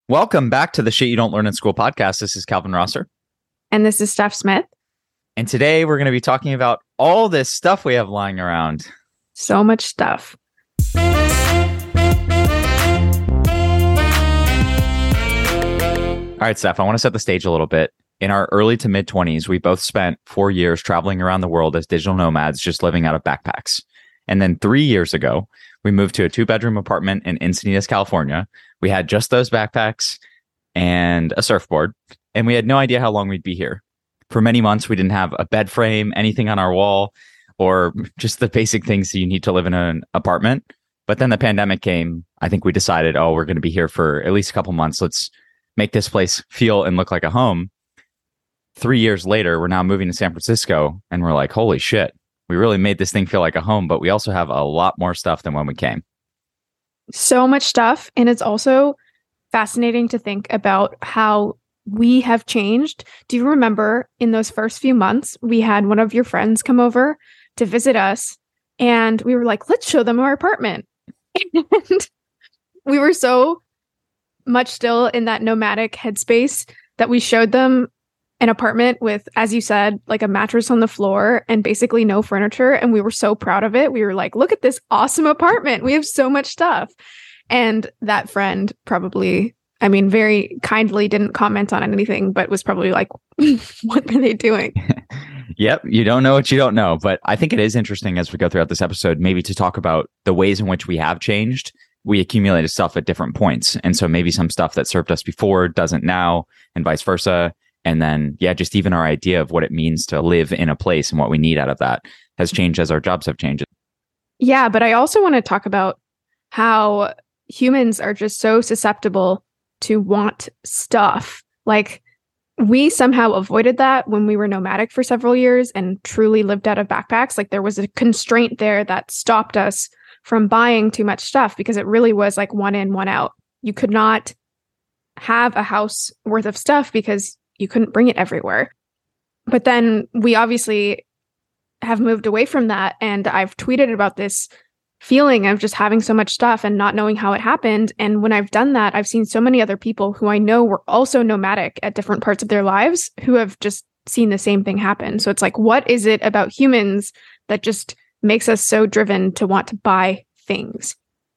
Welcome back to the Shit You Don't Learn in School podcast. This is Calvin Rosser. And this is Steph Smith. And today we're going to be talking about all this stuff we have lying around. So much stuff. All right, Steph, I want to set the stage a little bit. In our early to mid 20s, we both spent 4 years traveling around the world as digital nomads, just living out of backpacks. And then 3 years ago, we moved to a 2-bedroom apartment in Encinitas, California. We had just those backpacks and a surfboard, and we had no idea how long we'd be here. For many months, we didn't have a bed frame, anything on our wall, or just the basic things that you need to live in an apartment. But then the pandemic came. I think we decided, we're going to be here for at least a couple months. Let's make this place feel and look like a home. 3 years later, we're now moving to San Francisco, and we're like, holy shit, we really made this thing feel like a home, but we also have a lot more stuff than when we came. So much stuff. And it's also fascinating to think about how we have changed. Do you remember in those first few months, we had one of your friends come over to visit us, and we were like, let's show them our apartment. And we were so much still in that nomadic headspace that we showed them an apartment with, as you said, like a mattress on the floor and basically no furniture. And we were so proud of it. We were like, look at this awesome apartment. We have so much stuff. And that friend probably, very kindly didn't comment on anything, but was probably like, what are they doing? Yep. You don't know what you don't know. But I think it is interesting as we go throughout this episode, maybe to talk about the ways in which we have changed. We accumulated stuff at different points. And so maybe some stuff that served us before doesn't now, and vice versa. And then, just even our idea of what it means to live in a place and what we need out of that has changed as our jobs have changed. Yeah, but I also want to talk about how humans are just so susceptible to want stuff. Like, we somehow avoided that when we were nomadic for several years and truly lived out of backpacks. Like, there was a constraint there that stopped us from buying too much stuff because it really was like one in, one out. You could not have a house worth of stuff because you couldn't bring it everywhere. But then we obviously have moved away from that. And I've tweeted about this feeling of just having so much stuff and not knowing how it happened. And when I've done that, I've seen so many other people who I know were also nomadic at different parts of their lives who have just seen the same thing happen. So it's like, what is it about humans that just makes us so driven to want to buy things?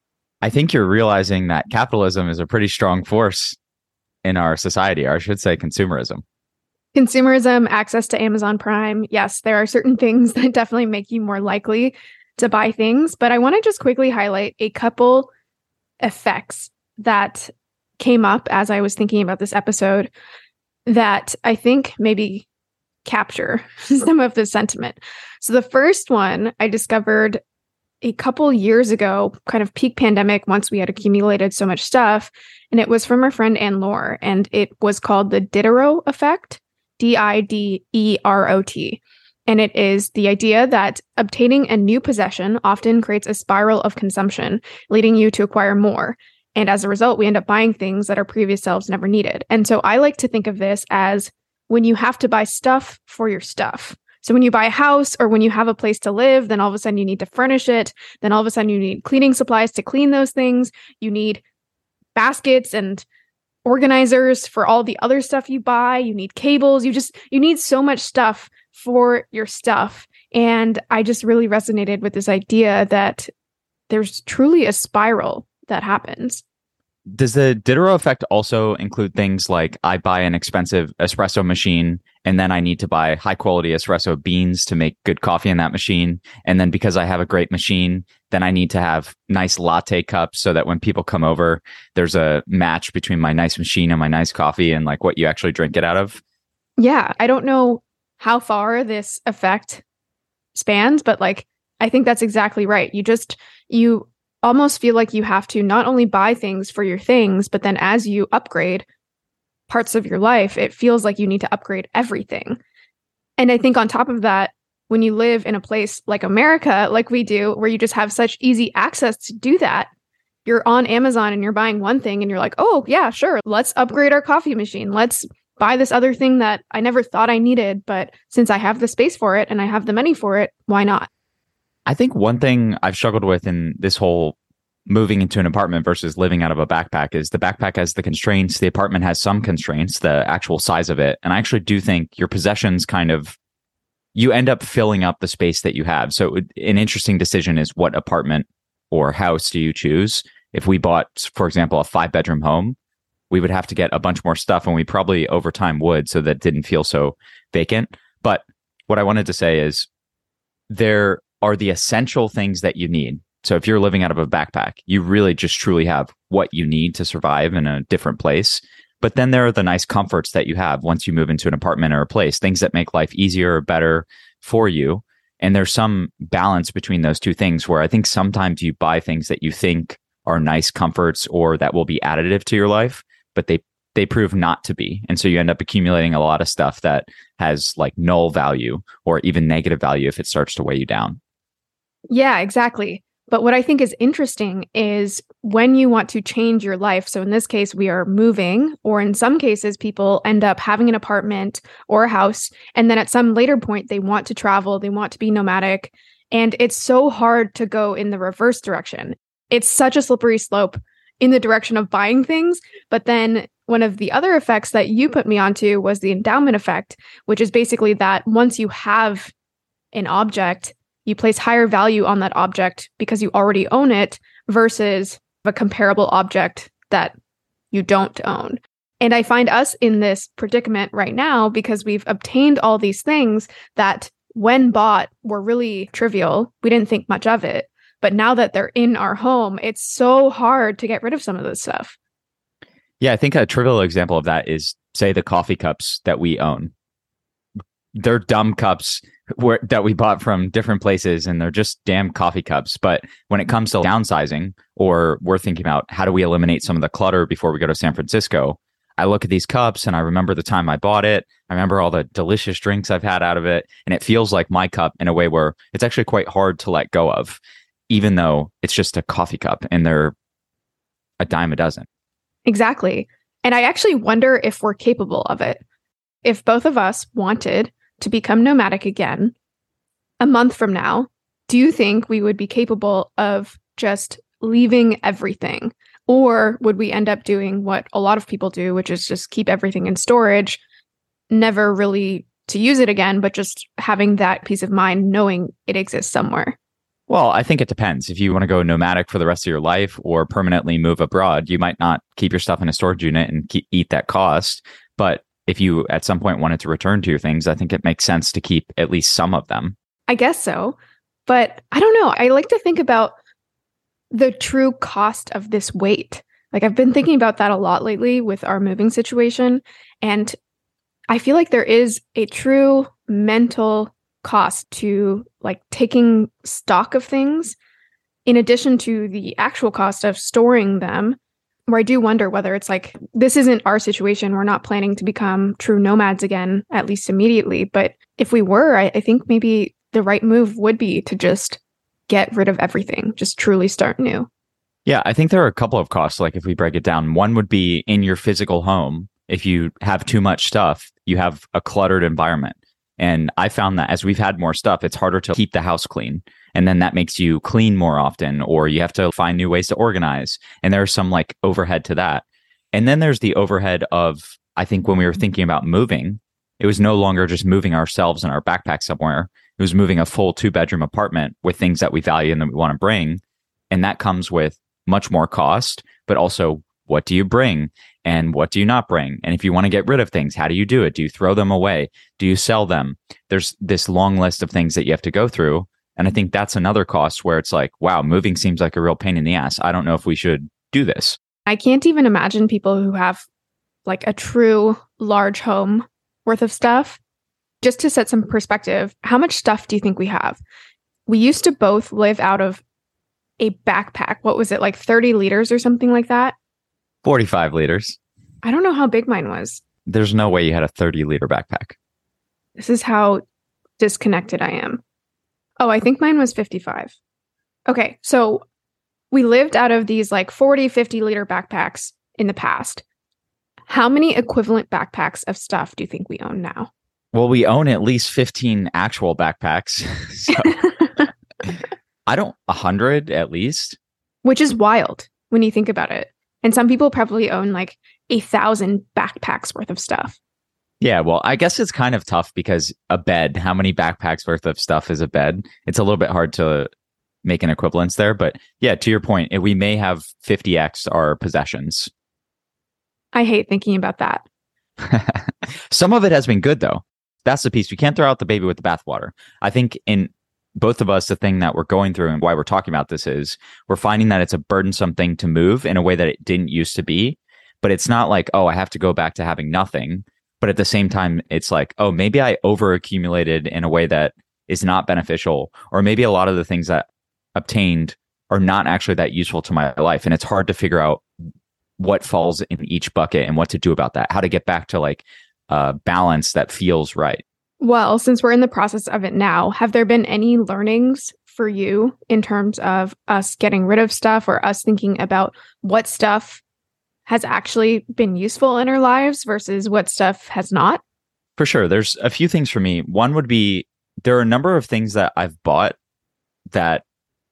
I think you're realizing that capitalism is a pretty strong force in our society, or I should say consumerism. Consumerism, access to Amazon Prime. Yes, there are certain things that definitely make you more likely to buy things. But I want to just quickly highlight a couple effects that came up as I was thinking about this episode that I think maybe capture some of the sentiment. So the first one I discovered a couple years ago, kind of peak pandemic, once we had accumulated so much stuff. And it was from our friend Anne Lore. And it was called the Diderot effect, Diderot. And it is the idea that obtaining a new possession often creates a spiral of consumption, leading you to acquire more. And as a result, we end up buying things that our previous selves never needed. And so I like to think of this as when you have to buy stuff for your stuff. So when you buy a house or when you have a place to live, then all of a sudden you need to furnish it. Then all of a sudden you need cleaning supplies to clean those things. You need baskets and organizers for all the other stuff you buy. You need cables. You need so much stuff for your stuff. And I just really resonated with this idea that there's truly a spiral that happens. Does the Diderot effect also include things like I buy an expensive espresso machine and then I need to buy high quality espresso beans to make good coffee in that machine? And then because I have a great machine, then I need to have nice latte cups so that when people come over, there's a match between my nice machine and my nice coffee and like what you actually drink it out of? Yeah, I don't know how far this effect spans, but like, I think that's exactly right. You almost feel like you have to not only buy things for your things, but then as you upgrade parts of your life, it feels like you need to upgrade everything. And I think on top of that, when you live in a place like America, like we do, where you just have such easy access to do that, you're on Amazon and you're buying one thing and you're like, oh yeah, sure, let's upgrade our coffee machine. Let's buy this other thing that I never thought I needed, but since I have the space for it and I have the money for it, why not? I think one thing I've struggled with in this whole moving into an apartment versus living out of a backpack is the backpack has the constraints, the apartment has some constraints, the actual size of it. And I actually do think your possessions you end up filling up the space that you have. So an interesting decision is what apartment or house do you choose? If we bought, for example, a 5-bedroom home, we would have to get a bunch more stuff, and we probably over time would, so that it didn't feel so vacant. But what I wanted to say is there are the essential things that you need. So if you're living out of a backpack, you really just truly have what you need to survive in a different place. But then there are the nice comforts that you have once you move into an apartment or a place, things that make life easier or better for you. And there's some balance between those two things where I think sometimes you buy things that you think are nice comforts or that will be additive to your life, but they prove not to be. And so you end up accumulating a lot of stuff that has like null value or even negative value if it starts to weigh you down. Yeah, exactly. But what I think is interesting is when you want to change your life. So in this case, we are moving, or in some cases, people end up having an apartment or a house. And then at some later point, they want to travel, they want to be nomadic. And it's so hard to go in the reverse direction. It's such a slippery slope in the direction of buying things. But then one of the other effects that you put me onto was the endowment effect, which is basically that once you have an object, you place higher value on that object because you already own it versus a comparable object that you don't own. And I find us in this predicament right now because we've obtained all these things that when bought were really trivial. We didn't think much of it. But now that they're in our home, it's so hard to get rid of some of this stuff. Yeah, I think a trivial example of that is, say, the coffee cups that we own. They're dumb cups that we bought from different places, and they're just damn coffee cups. But when it comes to downsizing, or we're thinking about how do we eliminate some of the clutter before we go to San Francisco, I look at these cups and I remember the time I bought it. I remember all the delicious drinks I've had out of it. And it feels like my cup in a way where it's actually quite hard to let go of, even though it's just a coffee cup and they're a dime a dozen. Exactly. And I actually wonder if we're capable of it. If both of us wanted to become nomadic again a month from now, do you think we would be capable of just leaving everything? Or would we end up doing what a lot of people do, which is just keep everything in storage, never really to use it again, but just having that peace of mind knowing it exists somewhere? Well, I think it depends. If you want to go nomadic for the rest of your life or permanently move abroad, you might not keep your stuff in a storage unit and eat that cost. But if you at some point wanted to return to your things, I think it makes sense to keep at least some of them. I guess so. But I don't know. I like to think about the true cost of this weight. Like I've been thinking about that a lot lately with our moving situation. And I feel like there is a true mental cost to like taking stock of things in addition to the actual cost of storing them, where I do wonder whether it's like, this isn't our situation. We're not planning to become true nomads again, at least immediately. But if we were, I think maybe the right move would be to just get rid of everything, just truly start new. Yeah, I think there are a couple of costs. Like if we break it down, one would be in your physical home. If you have too much stuff, you have a cluttered environment. And I found that as we've had more stuff, it's harder to keep the house clean. And then that makes you clean more often, or you have to find new ways to organize. And there's some like overhead to that. And then there's the overhead of, I think when we were thinking about moving, it was no longer just moving ourselves in our backpack somewhere. It was moving a full 2-bedroom apartment with things that we value and that we want to bring. And that comes with much more cost, but also what do you bring and what do you not bring? And if you want to get rid of things, how do you do it? Do you throw them away? Do you sell them? There's this long list of things that you have to go through. And I think that's another cost where it's like, wow, moving seems like a real pain in the ass. I don't know if we should do this. I can't even imagine people who have like a true large home worth of stuff. Just to set some perspective, how much stuff do you think we have? We used to both live out of a backpack. What was it, like 30 liters or something like that? 45 liters. I don't know how big mine was. There's no way you had a 30-liter backpack. This is how disconnected I am. Oh, I think mine was 55. Okay, so we lived out of these like 40, 50-liter backpacks in the past. How many equivalent backpacks of stuff do you think we own now? Well, we own at least 15 actual backpacks. So I don't, 100 at least. which is wild when you think about it. And some people probably own like 1,000 backpacks worth of stuff. Yeah, well, I guess it's kind of tough because a bed, how many backpacks worth of stuff is a bed? It's a little bit hard to make an equivalence there. But yeah, to your point, we may have 50x our possessions. I hate thinking about that. Some of it has been good, though. That's the piece. We can't throw out the baby with the bathwater. I think in both of us, the thing that we're going through and why we're talking about this is we're finding that it's a burdensome thing to move in a way that it didn't used to be. But it's not like, oh, I have to go back to having nothing. But at the same time, it's like, oh, maybe I overaccumulated in a way that is not beneficial. Or maybe a lot of the things that obtained are not actually that useful to my life. And it's hard to figure out what falls in each bucket and what to do about that, how to get back to like balance that feels right. Well, since we're in the process of it now, have there been any learnings for you in terms of us getting rid of stuff or us thinking about what stuff has actually been useful in our lives versus what stuff has not? For sure. There's a few things for me. One would be there are a number of things that I've bought that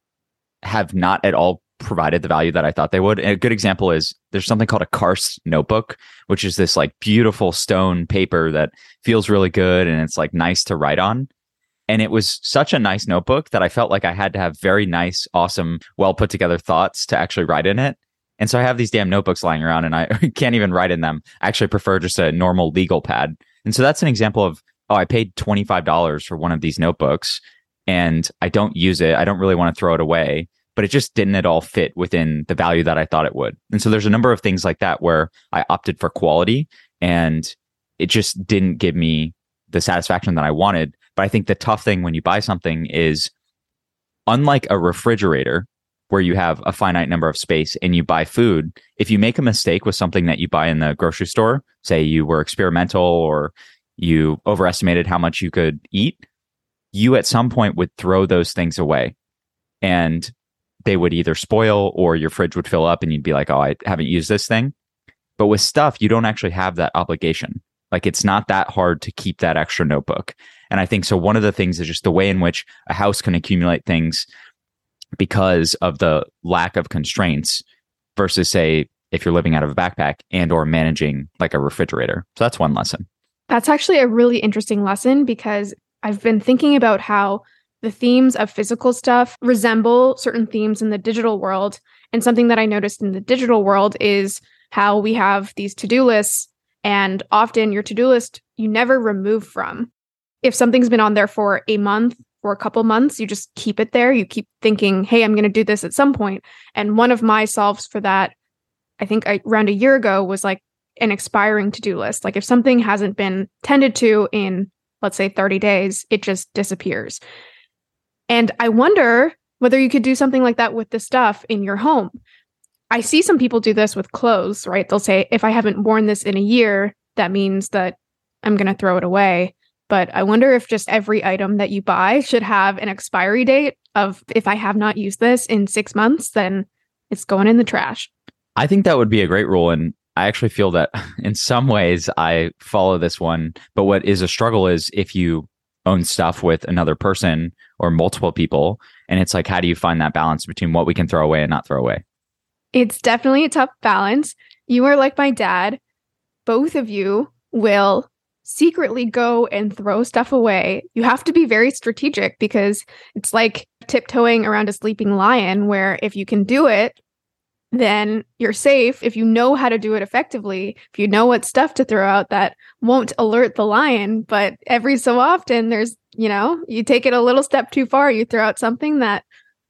have not at all provided the value that I thought they would. And a good example is there's something called a Karst notebook, which is this like beautiful stone paper that feels really good and it's like nice to write on. And it was such a nice notebook that I felt like I had to have very nice, awesome, well put together thoughts to actually write in it. And so I have these damn notebooks lying around and I can't even write in them. I actually prefer just a normal legal pad. And so that's an example of, oh, I paid $25 for one of these notebooks and I don't use it. I don't really want to throw it away, but it just didn't at all fit within the value that I thought it would. And so there's a number of things like that where I opted for quality and it just didn't give me the satisfaction that I wanted. But I think the tough thing when you buy something is, unlike a refrigerator, where you have a finite number of space and you buy food, if you make a mistake with something that you buy in the grocery store, say you were experimental or you overestimated how much you could eat, you at some point would throw those things away and they would either spoil or your fridge would fill up and you'd be like, oh, I haven't used this thing. But with stuff, you don't actually have that obligation. Like it's not that hard to keep that extra notebook. And I think so one of the things is just the way in which a house can accumulate things because of the lack of constraints versus say if you're living out of a backpack and or managing like a refrigerator. So that's one lesson. That's actually a really interesting lesson because I've been thinking about how the themes of physical stuff resemble certain themes in the digital world. And something that I noticed in the digital world is how we have these to-do lists and often your to-do list you never remove from. If something's been on there for a month or a couple months, you just keep it there. You keep thinking, hey, I'm going to do this at some point. And one of my solves for that, I think around a year ago, was like an expiring to-do list. Like if something hasn't been tended to in, let's say, 30 days, it just disappears. And I wonder whether you could do something like that with the stuff in your home. I see some people do this with clothes, right? They'll say, if I haven't worn this in a year, that means that I'm going to throw it away. But I wonder if just every item that you buy should have an expiry date of, if I have not used this in 6 months, then it's going in the trash. I think that would be a great rule. And I actually feel that in some ways I follow this one. But what is a struggle is if you own stuff with another person or multiple people, and it's like, how do you find that balance between what we can throw away and not throw away? It's definitely a tough balance. You are like my dad. Both of you will secretly go and throw stuff away. You have to be very strategic because it's like tiptoeing around a sleeping lion, where if you can do it, then you're safe. If you know how to do it effectively, if you know what stuff to throw out that won't alert the lion. But every so often there's, you take it a little step too far, you throw out something that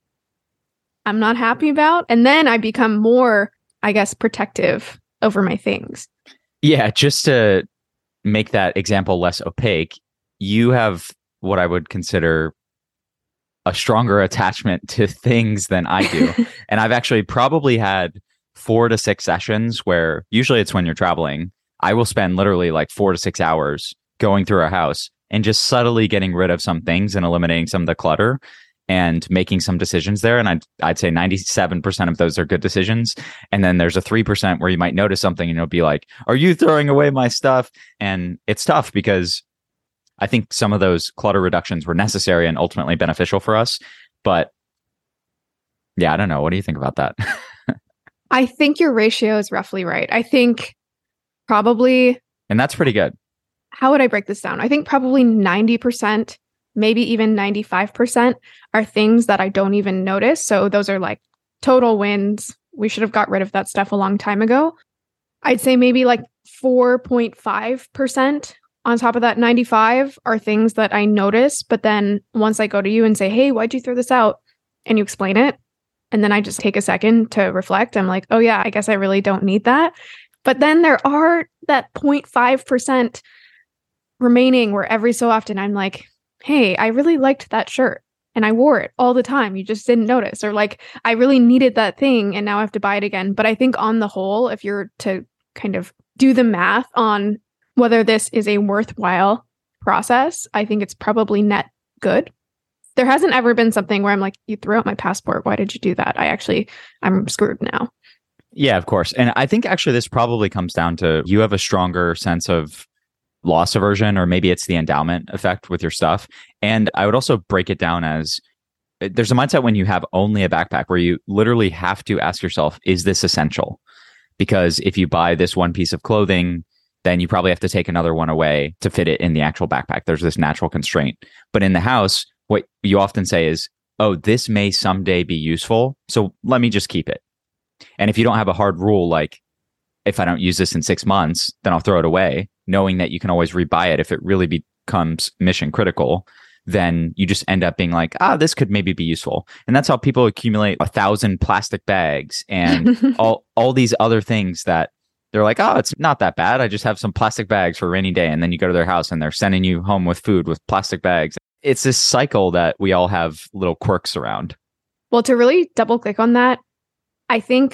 I'm not happy about. And then I become more, I guess, protective over my things. Yeah, just to make that example less opaque, you have what I would consider a stronger attachment to things than I do. And I've actually probably had 4 to 6 sessions where usually it's when you're traveling. I will spend literally like 4 to 6 hours going through our house and just subtly getting rid of some things and eliminating some of the clutter and making some decisions there. And I'd say 97% of those are good decisions. And then there's a 3% where you might notice something and you'll be like, are you throwing away my stuff? And it's tough because I think some of those clutter reductions were necessary and ultimately beneficial for us. But Yeah, I don't know. What do you think about that? I think your ratio is roughly right. I think probably, And that's pretty good. how would I break this down? I think probably 90%, maybe even 95% are things that I don't even notice. So those are like total wins. We should have got rid of that stuff a long time ago. I'd say maybe like 4.5% on top of that 95 are things that I notice. But then once I go to you and say, hey, why'd you throw this out? And you explain it. And then I just take a second to reflect. I'm like, oh, yeah, I guess I really don't need that. But then there are that 0.5% remaining where every so often I'm like, hey, I really liked that shirt and I wore it all the time. You just didn't notice. Or like, I really needed that thing and now I have to buy it again. But I think on the whole, if you're to kind of do the math on whether this is a worthwhile process, I think it's probably net good. There hasn't ever been something where I'm like, you threw out my passport. Why did you do that? I'm screwed now. Yeah, of course. And I think actually this probably comes down to you have a stronger sense of loss aversion, or maybe it's the endowment effect with your stuff. And I would also break it down as there's a mindset when you have only a backpack where you literally have to ask yourself, is this essential? Because if you buy this one piece of clothing, then you probably have to take another one away to fit it in the actual backpack. There's this natural constraint. But in the house, what you often say is, oh, this may someday be useful, so let me just keep it. And if you don't have a hard rule, like if I don't use this in 6 months, then I'll throw it away, knowing that you can always rebuy it if it really becomes mission critical, then you just end up being like, this could maybe be useful. And that's how people accumulate 1,000 plastic bags and all these other things that they're like, oh, it's not that bad. I just have some plastic bags for a rainy day. And then you go to their house and they're sending you home with food with plastic bags. It's this cycle that we all have little quirks around. Well, to really double click on that, I think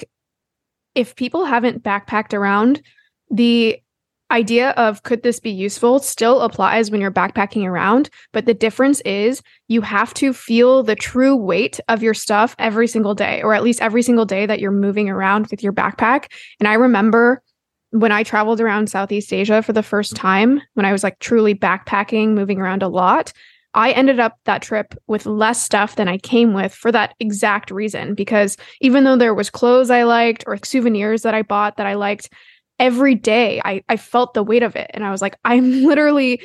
if people haven't backpacked around, the idea of could this be useful still applies when you're backpacking around. But the difference is you have to feel the true weight of your stuff every single day, or at least every single day that you're moving around with your backpack. And I remember when I traveled around Southeast Asia for the first time, when I was like truly backpacking, moving around a lot, I ended up that trip with less stuff than I came with for that exact reason. Because even though there was clothes I liked or souvenirs that I bought that I liked, every day I felt the weight of it. And I was like, I'm literally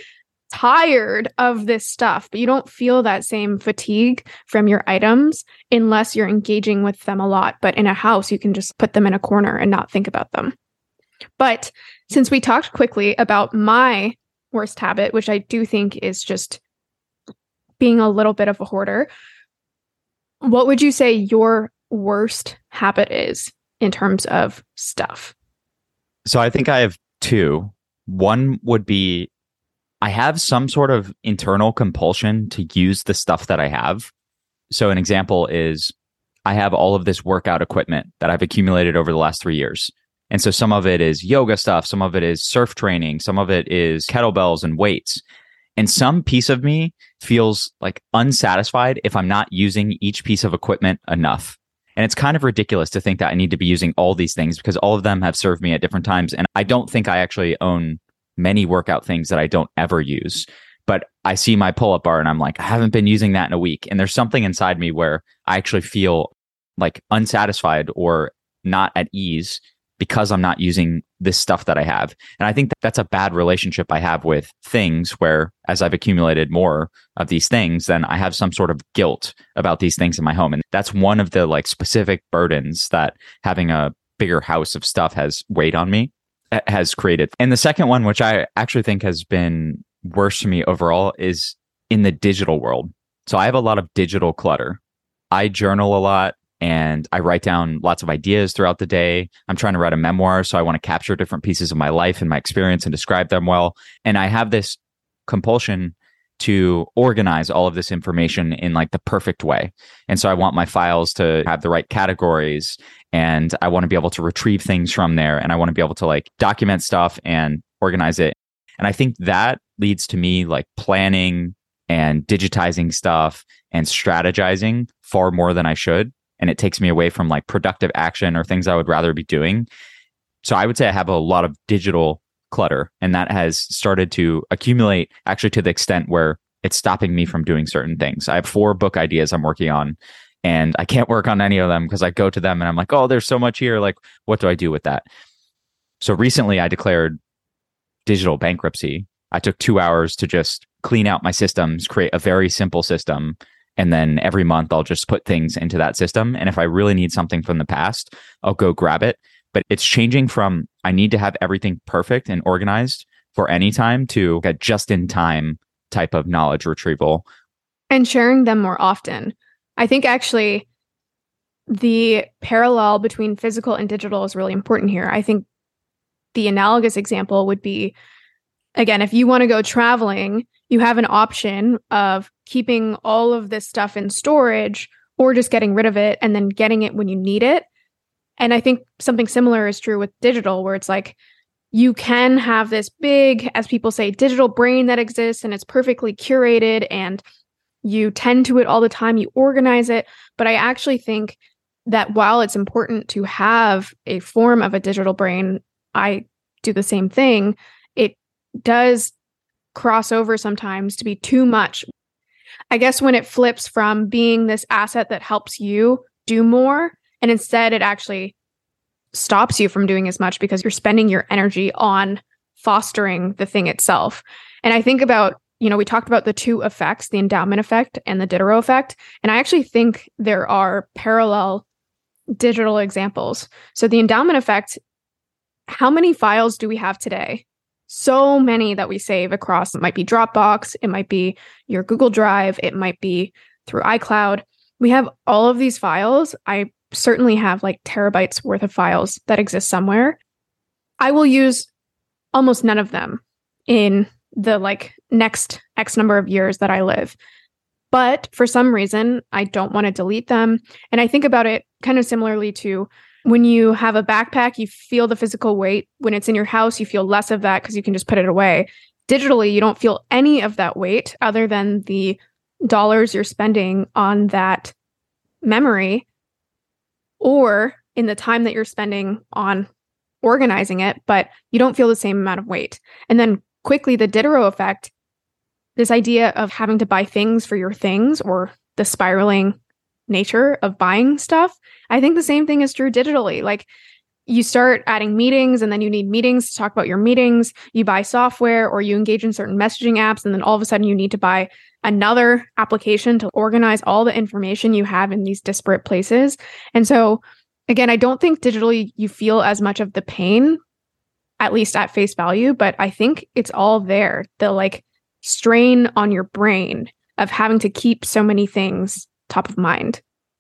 tired of this stuff. But you don't feel that same fatigue from your items unless you're engaging with them a lot. But in a house, you can just put them in a corner and not think about them. But since we talked quickly about my worst habit, which I do think is just being a little bit of a hoarder, what would you say your worst habit is in terms of stuff? So I think I have two. One would be I have some sort of internal compulsion to use the stuff that I have. So an example is I have all of this workout equipment that I've accumulated over the last 3 years. And so some of it is yoga stuff, some of it is surf training, some of it is kettlebells and weights. And some piece of me feels like unsatisfied if I'm not using each piece of equipment enough. And it's kind of ridiculous to think that I need to be using all these things because all of them have served me at different times. And I don't think I actually own many workout things that I don't ever use. But I see my pull-up bar and I'm like, I haven't been using that in a week. And there's something inside me where I actually feel like unsatisfied or not at ease because I'm not using this stuff that I have. And I think that's a bad relationship I have with things where as I've accumulated more of these things, then I have some sort of guilt about these things in my home. And that's one of the like specific burdens that having a bigger house of stuff has weighed on me, has created. And the second one, which I actually think has been worse for me overall, is in the digital world. So I have a lot of digital clutter. I journal a lot. And I write down lots of ideas throughout the day. I'm trying to write a memoir, so I want to capture different pieces of my life and my experience and describe them well. And I have this compulsion to organize all of this information in like the perfect way. And so I want my files to have the right categories, and I want to be able to retrieve things from there, and I want to be able to like document stuff and organize it. And I think that leads to me like planning and digitizing stuff and strategizing far more than I should. And it takes me away from like productive action or things I would rather be doing. So I would say I have a lot of digital clutter, and that has started to accumulate actually to the extent where it's stopping me from doing certain things. I have 4 book ideas I'm working on, and I can't work on any of them because I go to them and I'm like, oh, there's so much here. Like, what do I do with that? So recently I declared digital bankruptcy. I took 2 hours to just clean out my systems, create a very simple system. And then every month I'll just put things into that system. And if I really need something from the past, I'll go grab it. But it's changing from I need to have everything perfect and organized for any time to a just in time type of knowledge retrieval. And sharing them more often. I think actually the parallel between physical and digital is really important here. I think the analogous example would be, again, if you want to go traveling, you have an option of keeping all of this stuff in storage or just getting rid of it and then getting it when you need it. And I think something similar is true with digital, where it's like you can have this big, as people say, digital brain that exists and it's perfectly curated and you tend to it all the time, you organize it. But I actually think that while it's important to have a form of a digital brain, I do the same thing. It does cross over sometimes to be too much. I guess when it flips from being this asset that helps you do more, and instead it actually stops you from doing as much because you're spending your energy on fostering the thing itself. And I think about, we talked about the two effects, the endowment effect and the Diderot effect. And I actually think there are parallel digital examples. So the endowment effect, how many files do we have today? So many that we save across. It might be Dropbox, it might be your Google Drive, it might be through iCloud. We have all of these files. I certainly have like terabytes worth of files that exist somewhere. I will use almost none of them in the next X number of years that I live. But for some reason, I don't want to delete them. And I think about it kind of similarly to when you have a backpack, you feel the physical weight. When it's in your house, you feel less of that because you can just put it away. Digitally, you don't feel any of that weight other than the dollars you're spending on that memory or in the time that you're spending on organizing it, but you don't feel the same amount of weight. And then quickly, the Diderot effect, this idea of having to buy things for your things or the spiraling nature of buying stuff. I think the same thing is true digitally. Like you start adding meetings and then you need meetings to talk about your meetings. You buy software or you engage in certain messaging apps. And then all of a sudden you need to buy another application to organize all the information you have in these disparate places. And so again, I don't think digitally you feel as much of the pain, at least at face value, but I think it's all there. The strain on your brain of having to keep so many things top of mind.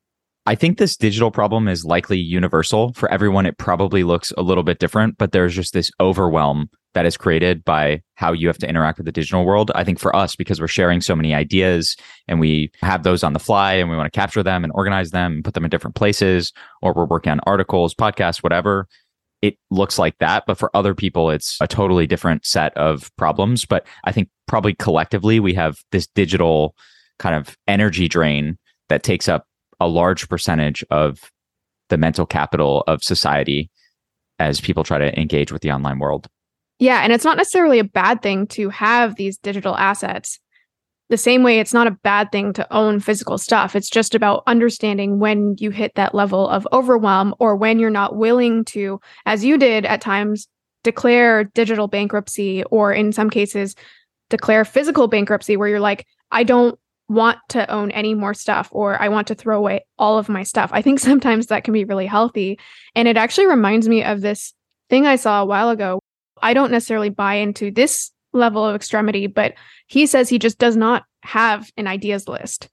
I think this digital problem is likely universal. For everyone, it probably looks a little bit different, but there's just this overwhelm that is created by how you have to interact with the digital world. I think for us, because we're sharing so many ideas and we have those on the fly and we want to capture them and organize them and put them in different places, or we're working on articles, podcasts, whatever, it looks like that. But for other people, it's a totally different set of problems. But I think probably collectively, we have this digital kind of energy drain that takes up a large percentage of the mental capital of society as people try to engage with the online world. Yeah, and it's not necessarily a bad thing to have these digital assets. The same way it's not a bad thing to own physical stuff. It's just about understanding when you hit that level of overwhelm or when you're not willing to, as you did at times, declare digital bankruptcy, or in some cases, declare physical bankruptcy where you're like, I don't want to own any more stuff, or I want to throw away all of my stuff. I think sometimes that can be really healthy. And it actually reminds me of this thing I saw a while ago. I don't necessarily buy into this level of extremity, but he says he just does not have an ideas list.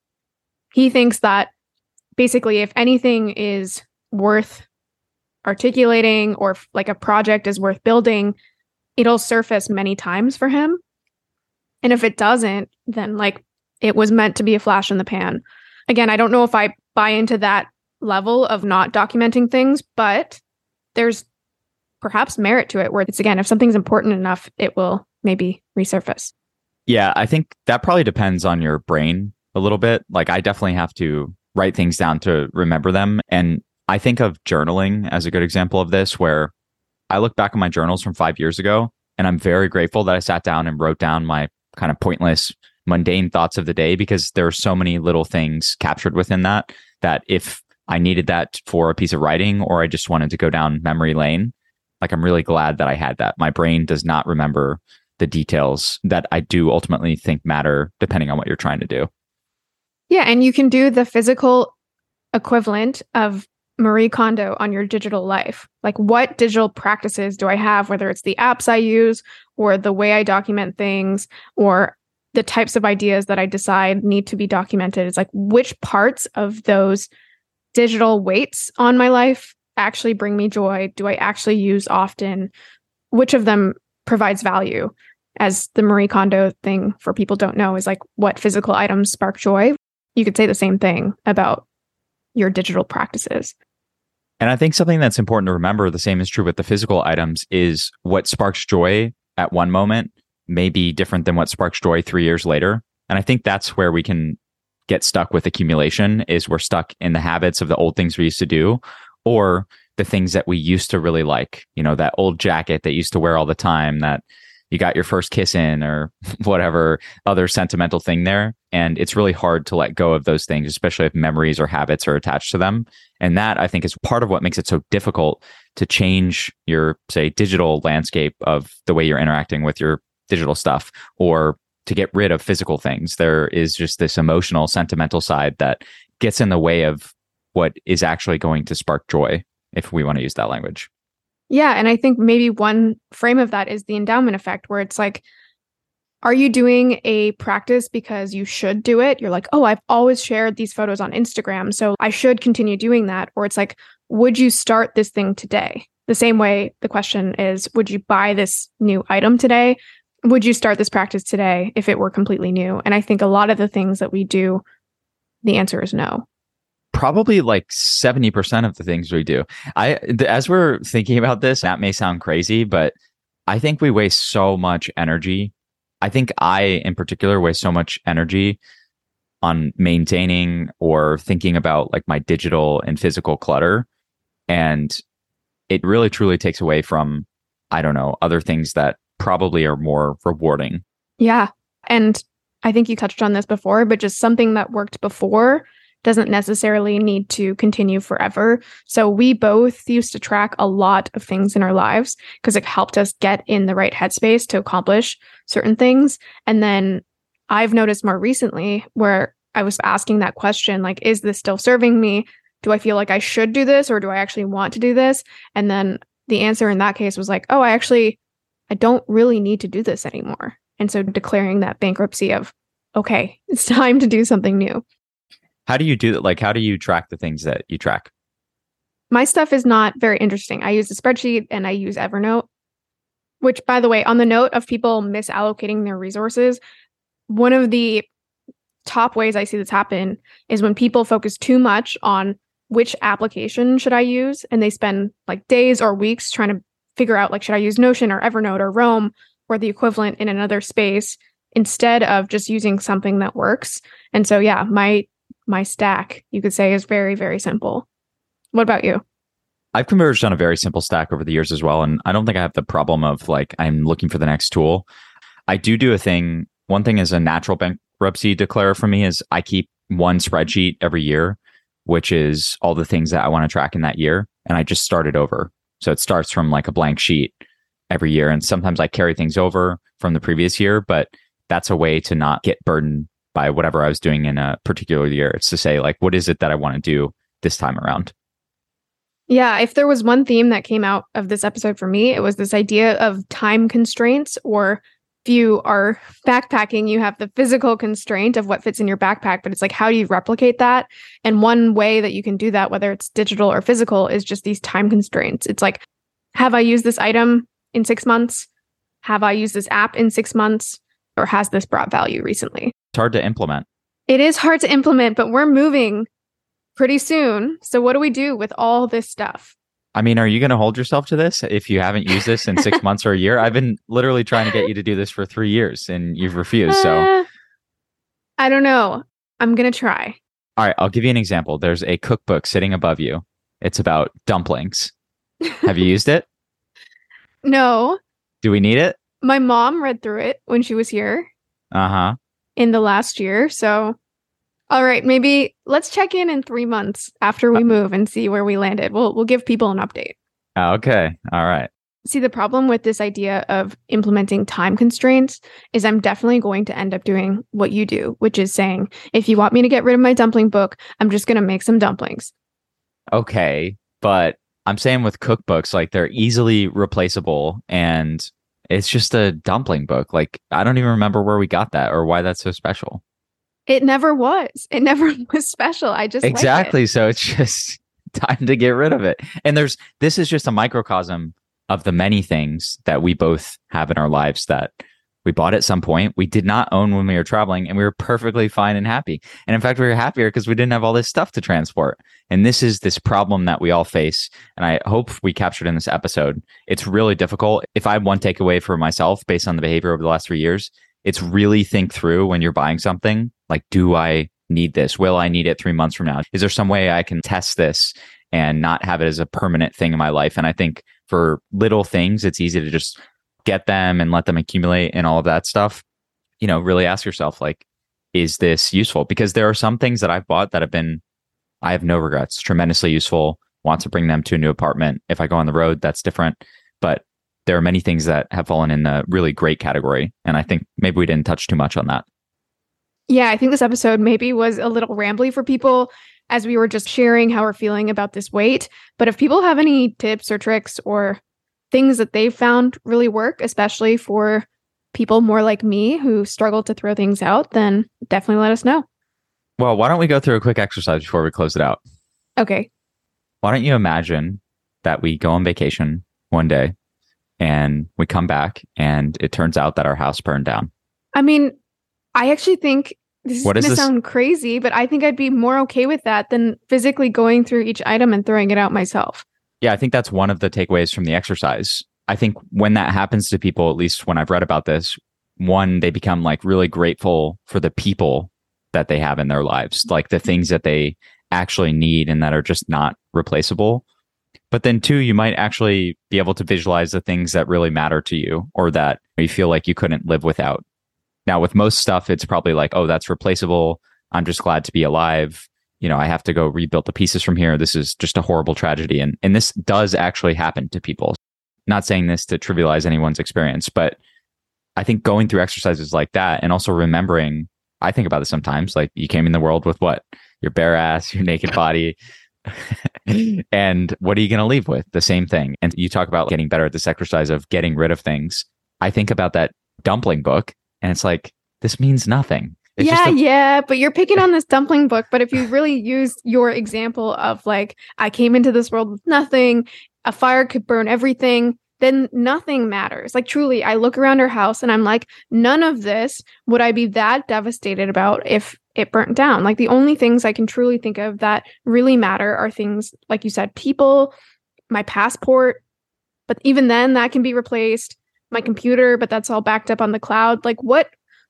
He thinks that basically if anything is worth articulating or like a project is worth building, it'll surface many times for him. And if it doesn't, then it was meant to be a flash in the pan. Again, I don't know if I buy into that level of not documenting things, but there's perhaps merit to it where it's, again, if something's important enough, it will maybe resurface. Yeah, I think that probably depends on your brain a little bit. I definitely have to write things down to remember them. And I think of journaling as a good example of this, where I look back on my journals from 5 years ago, and I'm very grateful that I sat down and wrote down my kind of pointless, mundane thoughts of the day, because there are so many little things captured within that that if I needed that for a piece of writing or I just wanted to go down memory lane, like I'm really glad that I had that. My brain does not remember the details that I do ultimately think matter depending on what you're trying to do. Yeah, and you can do the physical equivalent of Marie Kondo on your digital life. Like, what digital practices do I have, whether it's the apps I use or the way I document things or the types of ideas that I decide need to be documented? It's like, which parts of those digital weights on my life actually bring me joy? Do I actually use often? Which of them provides value? As the Marie Kondo thing, for people don't know, is like, what physical items spark joy? You could say the same thing about your digital practices. And I think something that's important to remember, the same is true with the physical items, is what sparks joy at one moment may be different than what sparks joy 3 years later. And I think that's where we can get stuck with accumulation, is we're stuck in the habits of the old things we used to do, or the things that we used to really like, you know, that old jacket that you used to wear all the time that you got your first kiss in, or whatever other sentimental thing there. And it's really hard to let go of those things, especially if memories or habits are attached to them. And that, I think, is part of what makes it so difficult to change your, say, digital landscape of the way you're interacting with your digital stuff, or to get rid of physical things. There is just this emotional, sentimental side that gets in the way of what is actually going to spark joy, if we want to use that language. Yeah. And I think maybe one frame of that is the endowment effect, where it's like, are you doing a practice because you should do it? You're like, oh, I've always shared these photos on Instagram, so I should continue doing that. Or it's like, would you start this thing today? The same way the question is, would you buy this new item today? Would you start this practice today if it were completely new? And I think a lot of the things that we do, the answer is no. Probably like 70% of the things we do. As we're thinking about this, that may sound crazy, but I think we waste so much energy. I think I, in particular, waste so much energy on maintaining or thinking about like my digital and physical clutter. And it really truly takes away from, I don't know, other things that probably are more rewarding. Yeah. And I think you touched on this before, but just something that worked before doesn't necessarily need to continue forever. So we both used to track a lot of things in our lives because it helped us get in the right headspace to accomplish certain things. And then I've noticed more recently where I was asking that question, like, is this still serving me? Do I feel like I should do this, or do I actually want to do this? And then the answer in that case was like, oh, I don't really need to do this anymore. And so declaring that bankruptcy of, okay, it's time to do something new. How do you do that? Like, how do you track the things that you track? My stuff is not very interesting. I use a spreadsheet and I use Evernote, which, by the way, on the note of people misallocating their resources, one of the top ways I see this happen is when people focus too much on which application should I use, and they spend like days or weeks trying to figure out, like, should I use Notion or Evernote or Roam or the equivalent in another space, instead of just using something that works. And so, yeah, my stack, you could say, is very, very simple. What about you? I've converged on a very simple stack over the years as well. And I don't think I have the problem of like, I'm looking for the next tool. I do a thing. One thing is a natural bankruptcy declarer for me is I keep one spreadsheet every year, which is all the things that I want to track in that year. And I just start it over. So it starts from like a blank sheet every year. And sometimes I carry things over from the previous year, but that's a way to not get burdened by whatever I was doing in a particular year. It's to say, like, what is it that I want to do this time around? Yeah, if there was one theme that came out of this episode for me, it was this idea of time constraints. Or if you are backpacking, you have the physical constraint of what fits in your backpack, but it's like, how do you replicate that? And one way that you can do that, whether it's digital or physical, is just these time constraints. It's like, have I used this item in 6 months? Have I used this app in 6 months? Or has this brought value recently? It's hard to implement. It is hard to implement, but we're moving pretty soon. So what do we do with all this stuff? I mean, are you going to hold yourself to this if you haven't used this in 6 months or a year? I've been literally trying to get you to do this for 3 years and you've refused. So I don't know. I'm going to try. All right, I'll give you an example. There's a cookbook sitting above you. It's about dumplings. Have you used it? No. Do we need it? My mom read through it when she was here. Uh-huh. In the last year. So All right, maybe let's check in 3 months after we move and see where we landed. We'll give people an update. Okay. All right. See, the problem with this idea of implementing time constraints is I'm definitely going to end up doing what you do, which is saying, if you want me to get rid of my dumpling book, I'm just going to make some dumplings. Okay. But I'm saying with cookbooks, like they're easily replaceable and it's just a dumpling book. Like I don't even remember where we got that or why that's so special. It never was. It never was special. I just Exactly. Like it. So it's just time to get rid of it. And this is just a microcosm of the many things that we both have in our lives that we bought at some point. We did not own when we were traveling and we were perfectly fine and happy. And in fact, we were happier because we didn't have all this stuff to transport. And this is this problem that we all face. And I hope we captured in this episode. It's really difficult. If I have one takeaway for myself based on the behavior over the last 3 years, it's really think through when you're buying something. Like, do I need this? Will I need it 3 months from now? Is there some way I can test this and not have it as a permanent thing in my life? And I think for little things, it's easy to just get them and let them accumulate and all of that stuff. You know, really ask yourself, like, is this useful? Because there are some things that I've bought that I have no regrets, tremendously useful, want to bring them to a new apartment. If I go on the road, that's different. But there are many things that have fallen in the really great category. And I think maybe we didn't touch too much on that. Yeah, I think this episode maybe was a little rambly for people as we were just sharing how we're feeling about this weight. But if people have any tips or tricks or things that they've found really work, especially for people more like me who struggle to throw things out, then definitely let us know. Well, why don't we go through a quick exercise before we close it out? Okay. Why don't you imagine that we go on vacation one day and we come back and it turns out that our house burned down? I mean, I actually think this is going to this? sound crazy, but I think I'd be more okay with that than physically going through each item and throwing it out myself. Yeah, I think that's one of the takeaways from the exercise. I think when that happens to people, at least when I've read about this, one, they become like really grateful for the people that they have in their lives, like the things that they actually need and that are just not replaceable. But then two, you might actually be able to visualize the things that really matter to you or that you feel like you couldn't live without. Now, with most stuff, it's probably like, oh, that's replaceable. I'm just glad to be alive. You know, I have to go rebuild the pieces from here. This is just a horrible tragedy. And this does actually happen to people. Not saying this to trivialize anyone's experience, but I think going through exercises like that and also remembering, I think about this sometimes, like you came in the world with what? Your bare ass, your naked body. And what are you going to leave with? The same thing. And you talk about getting better at this exercise of getting rid of things. I think about that dumpling book and it's like, this means nothing. It's yeah, but you're picking on this dumpling book. But if you really use your example of like, I came into this world with nothing, a fire could burn everything, then nothing matters. Like truly, I look around our house and I'm like, none of this would I be that devastated about if it burnt down. Like the only things I can truly think of that really matter are things, like you said, people, my passport, but even then that can be replaced, my computer, but that's all backed up on the cloud. Like what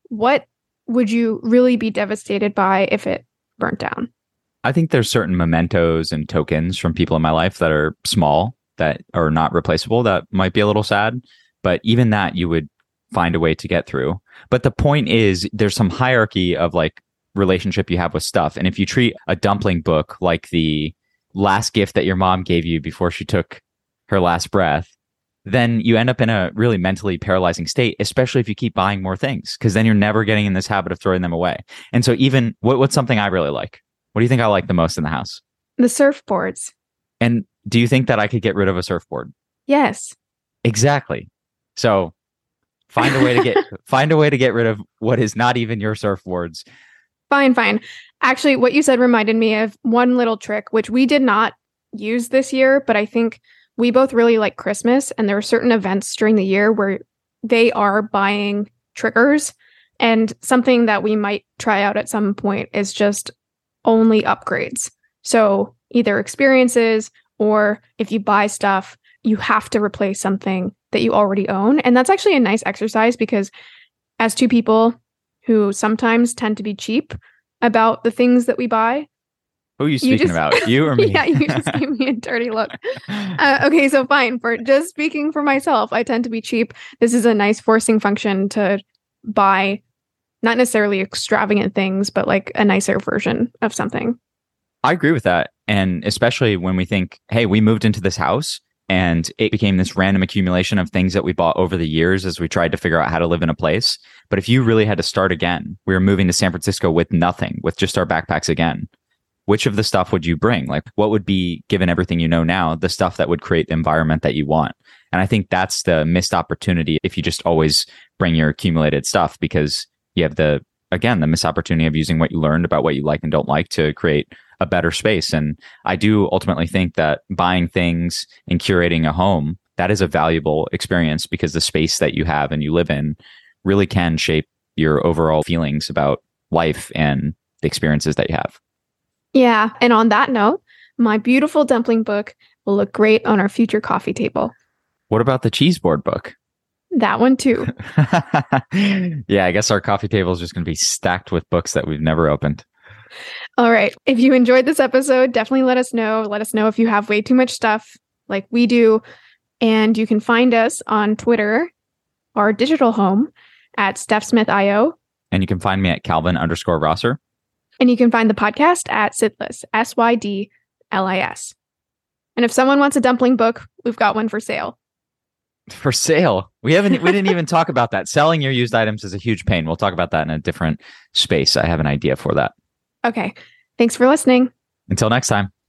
would you really be devastated by if it burnt down? I think there's certain mementos and tokens from people in my life that are small, that are not replaceable, that might be a little sad. But even that you would find a way to get through. But the point is, there's some hierarchy of like relationship you have with stuff. And if you treat a dumpling book like the last gift that your mom gave you before she took her last breath, then you end up in a really mentally paralyzing state, especially if you keep buying more things, because then you're never getting in this habit of throwing them away. And so even what's something I really like? What do you think I like the most in the house? The surfboards. And do you think that I could get rid of a surfboard? Yes. Exactly. So find a way to get rid of what is not even your surfboards. Fine. Actually, what you said reminded me of one little trick, which we did not use this year, but I think we both really like Christmas, and there are certain events during the year where they are buying triggers. And something that we might try out at some point is just only upgrades. So either experiences, or if you buy stuff, you have to replace something that you already own. And that's actually a nice exercise because as two people who sometimes tend to be cheap about the things that we buy. Who are you speaking about? You or me? Yeah, you just gave me a dirty look. Okay, so fine. For just speaking for myself, I tend to be cheap. This is a nice forcing function to buy Not necessarily extravagant things, but like a nicer version of something. I agree with that. And especially when we think, hey, we moved into this house and it became this random accumulation of things that we bought over the years as we tried to figure out how to live in a place. But if you really had to start again, we were moving to San Francisco with nothing, with just our backpacks again. Which of the stuff would you bring? Like, what would be, given everything you know now, the stuff that would create the environment that you want? And I think that's the missed opportunity if you just always bring your accumulated stuff, because you have the missed opportunity of using what you learned about what you like and don't like to create a better space. And I do ultimately think that buying things and curating a home, that is a valuable experience, because the space that you have and you live in really can shape your overall feelings about life and the experiences that you have. Yeah. And on that note, my beautiful dumpling book will look great on our future coffee table. What about the cheese board book? That one too. Yeah, I guess our coffee table is just going to be stacked with books that we've never opened. All right. If you enjoyed this episode, definitely let us know. Let us know if you have way too much stuff like we do. And you can find us on Twitter, our digital home, at StephSmithIO. And you can find me at Calvin_Rosser. And you can find the podcast at Sydlis, SYDLIS. And if someone wants a dumpling book, we've got one for sale. For sale? We didn't even talk about that. Selling your used items is a huge pain. We'll talk about that in a different space. I have an idea for that. Okay. Thanks for listening. Until next time.